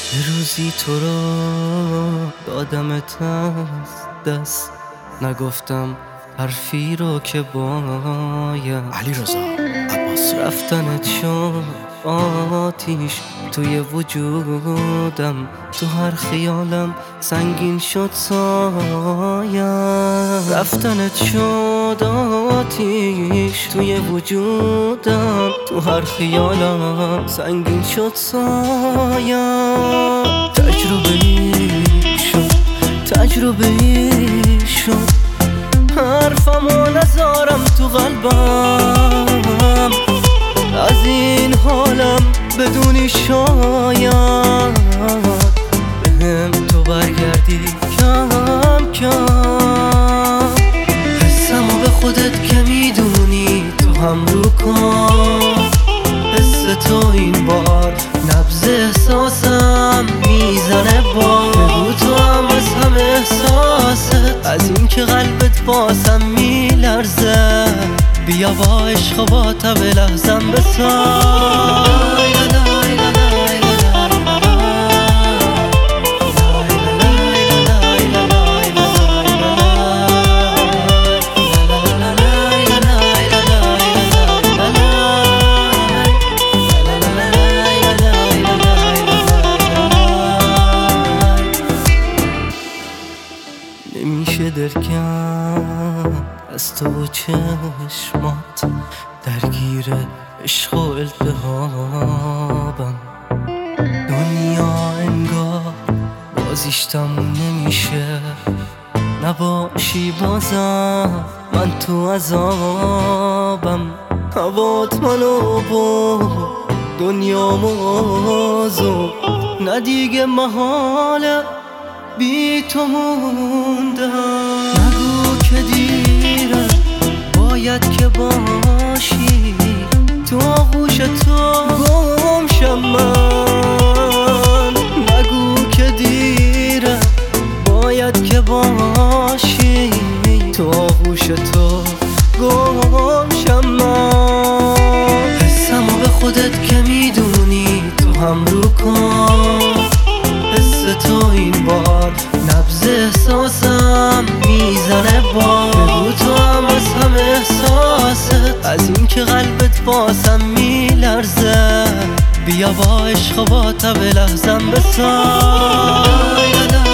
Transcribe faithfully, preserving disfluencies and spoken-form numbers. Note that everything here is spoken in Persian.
یه روزی تو رو دادمت از دست، نگفتم حرفی رو که باید. علیرضا عباسی. رفتنت شد آتیش توی وجودم، تو هر خیالم سنگین شد سایم. رفتنت شد آتیش توی وجودم، تو هر خیالم سنگین شد سایم. تجربه ای شد تجربه ای شد، حرفمو نذارم تو قلبم، از این حالم بدونی شاید بهم تو برگردی کم کم. حسمو به خودت که میدونی تو هم رو کن، حس تو این بار نبض احساسم میزنه بار. بگو تو هم از هم احساست، از این که قلبت باسم میلرزه. بیا با عشق و با تب لحظم بسای. نمیشه درکم از تو و چشمات، درگیر عشق و التهابم. دنیا انگار بازیش تموم نمیشه، نباشی بازم من تو عذابم. هوات منو برد دنیا موضوع، نه دیگه محاله بی تو موندم. نگو که دیره باید که باشی، تو آغوش تو گم شم من. نگو که دیره باید که باشی، تو آغوش تو گم شم من. حسمو به خودت که میدونی تو هم رو کن، حس تو این بار نبض احساسم میزنه بار. بگو تو هم از هم احساست، از این که قلبت باسم میلرزه. بیا با عشق و با تب لحظم بسای.